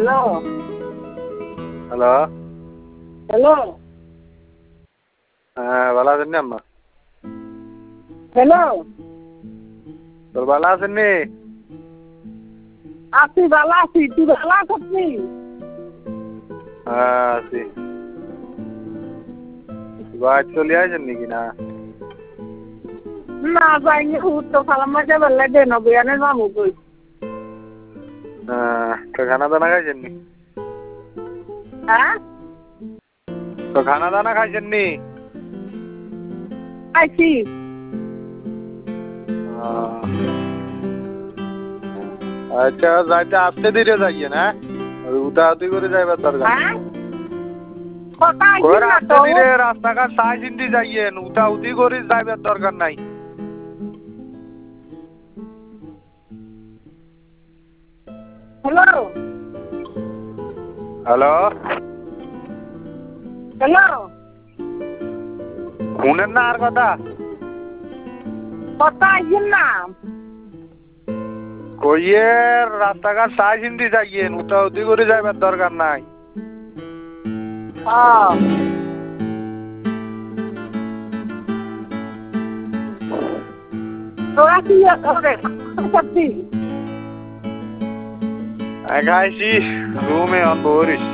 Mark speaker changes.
Speaker 1: Hello.
Speaker 2: Hello.
Speaker 1: Hello.
Speaker 2: ভালো আছেন নি আম্মা?
Speaker 1: Hello.
Speaker 2: তোর ভালো আছেন নি?
Speaker 1: আছি ভালো আছি, তুই ভালো আছিস?
Speaker 2: আছি। বাড়ি চলে আসেন নাকি না?
Speaker 1: না যাইনি, তো খালাম মাঝে বেলা দেন বয়ানের মামু কই।
Speaker 2: তো খানা দানা খাইছেন নি?
Speaker 1: হ্যাঁ?
Speaker 2: তো খানা দানা খাইছেন নি?
Speaker 1: আইছি।
Speaker 2: আচ্ছা যাইতে আস্তে ধীরে যাইয়ে না, উতাউতি করে যাইবার দরকার নেই।
Speaker 1: হ্যাঁ? কথা আইছি না
Speaker 2: আস্তে
Speaker 1: তো।
Speaker 2: ধীরে রাস্তাঘাট সাই চিন্তি যাইয়েন, উতাউতি করে যাইবার দরকার নাই।
Speaker 1: Hello.
Speaker 2: হ্যালো।
Speaker 1: Hello.
Speaker 2: শুনেন না আর কথা?
Speaker 1: কথা আইছি না।
Speaker 2: কইয়ে রাস্তাঘাট সাই চিন্তি যাইয়েন, উতাউতি করে যাইবার দরকার নাই।
Speaker 1: তোরা কি করে সত্যি?
Speaker 2: খাইছি রুমে অন বরিস।